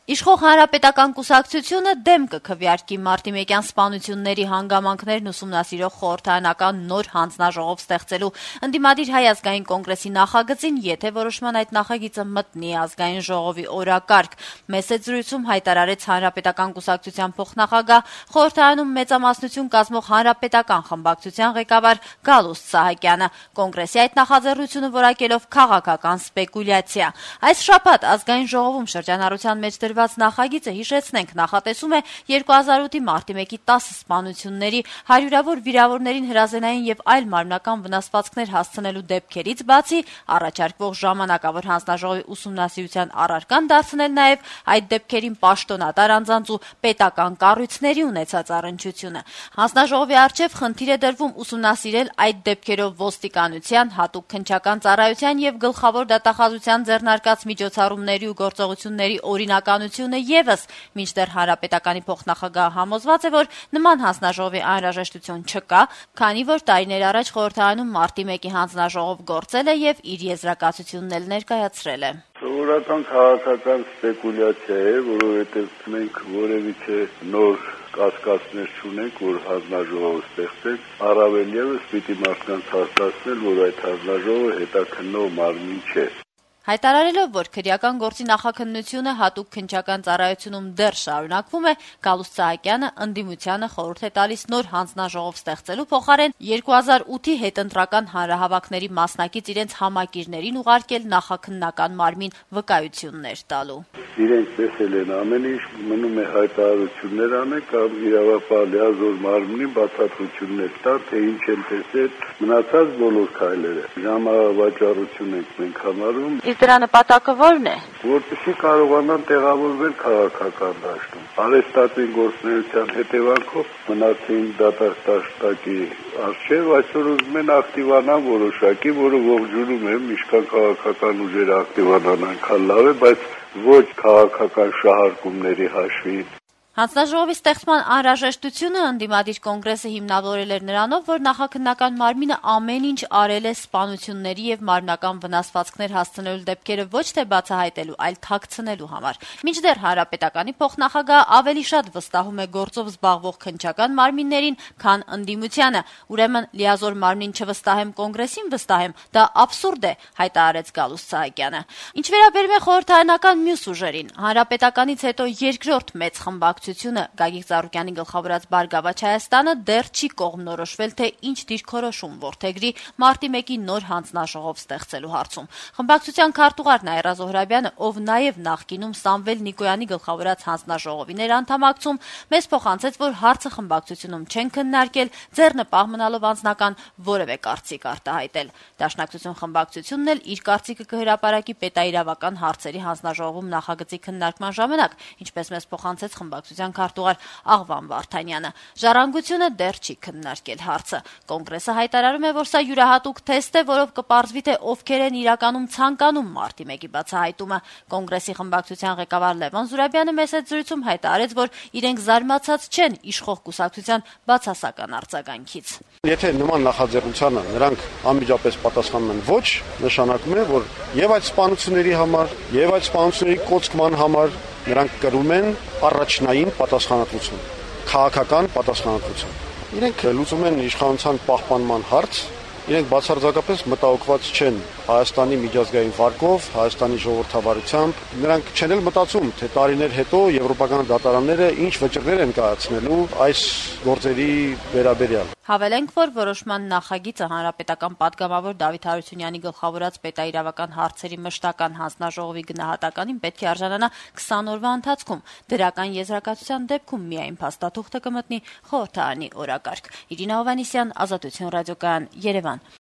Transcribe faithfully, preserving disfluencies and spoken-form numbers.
Իշխող Հանրապետական կուսակցությունը դեմ կքվեարկի մարտիմեկյան սպանությունների հանգամանքներն ուսումնասիրող խորհրդարանական նոր հանձնաժողով ստեղծելու ընդդիմադիր Հայ ազգային կոնգրեսի նախագծին, եթե որոշման այդ նախագիծը մտնի ազգային ժողովի օրակարգ։ Մեծ զրույցում հայտարարեց Հանրապետական կուսակցության փոխնախագահ, խորհրդարանում մեծամասնություն կազմող Հանրապետական խմբակցության ղեկավար Գալուստ Սահակյանը, կոնգրեսի այդ նախաձեռնությունը որակելով քաղաքական սպեկուլյացիա։ Այս շաբաթ ազգային ժողովում շրջանառության մեջ դրված նախագիծը, հիշեցնենք, նախատեսում է երկու հազար ութի մարտի մեկի տասը սպանությունների, հարյուրավոր վիրավորներին հրազենային եւ այլ մարմնական վնասվածքներ հասցնելու դեպքերից բացի առաջարկվող ժամանակավոր հանձնաժողովի ուսումնասիրության առարկան դարձնել նաեւ այդ դեպքերին պաշտոնատար անձանց ու պետական կառույցների ունեցած առնչությունը։ Հանձնաժողովի առջեւ խնդիր է դրվում ուսումնասիրել այդ դեպքերով ոստիկանության, հատուկ քննչական ծառայության եւ գլխավոր դատախազության ձեռնարկած միջոցառումների ու գործողությունների օրինականությունը եւս, մինչդեռ Հանրապետականի փոխնախագահը համոզված է, որ նման հանձնաժողովի անհրաժեշտություն չկա, քանի որ տարիներ առաջ խորհրդարանում մարտի մեկի հանձնաժողով գործել է եւ իր եզրակացությունն էլ ներկայացրել է։ Սովորական քաղաքական սպեկուլյացիա է, որովհետեւ մենք որևիցե նոր կասկածներ չունենք, որ հանձնաժողով ստեղծենք, առավել եւս պիտի մարդկանց հասկացնել, որ այդ հանձնաժողովը հետաքննող մարմին չէ։ Հայտարարելով, որ քրեական գործի նախաքննությունը հատուկ քննչական ծառայությունում դեռ շարունակվում է, Գալուստ Սահակյանը ընդդիմությանը խորհուրդ է տալիս նոր հանձնաժողով ստեղծելու փոխարեն երկու հազար ութի հետընտրական հանրահավաքների մասնակից իրենց համակիրներին ուղարկել նախաքննական մարմին վկայություններ տալու։ Իրենք տեսել են ամեն ինչ, մնում է հայտարարություններ անել կամ իրավապահ լիազոր մարմնին բացատրություններ տալ, թե ինչ են տեսել, մնացած բոլոր քայլերը։ Ժամավաճառություն ենք մենք համարում։ Դրա նպատակը ո՞րն է։ Որպեսզի կարողանան տեղավորվել քաղաքական դաշտում։ Արեստատին գործունեության հետևանքով մնացին դատաստաշտակի առջև, այսօր ուզում են ակտիվանան որոշակի, որը ողջունում եմ, ինչքան քաղաքական ուժերը ակտիվանան այնքան լավ է, բայց ոչ քաղաքական շահարկումների հաշվին։ Հանձնաժողովի ստեղծման անհրաժեշտությունը ընդդիմադիր կոնգրեսը հիմնավորել էր նրանով, որ նախաքննական մարմինը ամեն ինչ արել է սպանությունների եւ մարմնական վնասվածքներ հասցնելու դեպքերը ոչ թե բացահայտելու, այլ թաքցնելու համար։ Մինչդեռ Հանրապետականի փոխնախագահը ավելի շատ վստահում է գործով զբաղվող քննչական մարմիններին, քան ընդդիմությանը։ Ուրեմն լիազոր մարմնին չվստահեմ, կոնգրեսին վստահեմ, դա աբսուրդ է, հայտարարեց Գալուստ Սահակյանը։ Ինչ վերաբերում է խորհրդարանական մյուս ուժերին, Հանրապետականից հետո երկրորդ մեծ խմբակ Գագիկ Ծառուկյանի գլխավորած Բարգավաճ Հայաստանը դեռ չի կողմնորոշվել, թե ինչ դիրքորոշում որդեգրի մարտի մեկի նոր հանձնաժողով ստեղծելու հարցում։ Խմբակցության քարտուղար Նաիրա Զոհրաբյանը, ով նաև նախկինում Սամվել Նիկոյանի գլխավորած հանձնաժողովին էր անդամակցում, մեզ փոխանցեց, որ հարցը խմբակցությունում չեն քննարկել, ձեռնպահ մնալով անձնական որևէ կարծիք արտահայտել։ Դաշնակցություն խմբակցությունն էլ իր կարծիքը կհրապարակի պետաիրավական հարցերի հանձնաժողովում նախագծի քննարկման ժամանակ, ինչպես մեզ փոխանցեց խմբակցության քարտուղար Աղվան Վարդանյանը։ Ժառանգությունը դեռ չի քննարկել հարցը։ Կոնգրեսը հայտարարում է, որ սա յուրահատուկ թեստ է, որով կպարզվի, թե ովքեր են իրականում ցանկանում մարտի մեկի բացահայտումը։ Կոնգրեսի խմբակցության ղեկավար Լևոն Զուրաբյանը մեծ զրույցում հայտարարեց, որ իրենք զարմացած չեն իշխող կուսակցության բացասական արձագանքից։ Եթե նման նախաձեռնությանը նրանք անմիջապես պատասխանում են ոչ, նշանակում է, որ եւ այդ սպանությունների համար, եւ այդ սպանությունների կոծկման համար նրանք կրում են առաջնային պատասխանատվություն, քաղաքական պատասխանատվություն։ Իրենք լուծում են իշխանության պահպանման հարց, իրենք բացարձակապես մտահոգված չեն Հայաստանի միջազգային վարկով, Հայաստանի ժողովրդավարությամբ, նրանք չեն էլ մտածում, թե տարիներ հետո եվրոպական դատարանները ինչ վճռներ են կայացնելու այս գործերի վերաբերյալ։ Հավելենք, որ որոշման նախագիծը Հանրապետական պատգամավոր Դավիթ Հարությունյանի գլխավորած պետաիրավական հարցերի մշտական հանձնաժողովի գնահատականին պետք է արժանանա քսան օրվա ընթացքում։ Դրական եզրակացության դեպքում միայն փաստաթուղթը կմտնի խորհրդարանի օրակարգ։ Իրինա Հովհաննիսյան, Ազատություն ռադիոկայան, Երևան։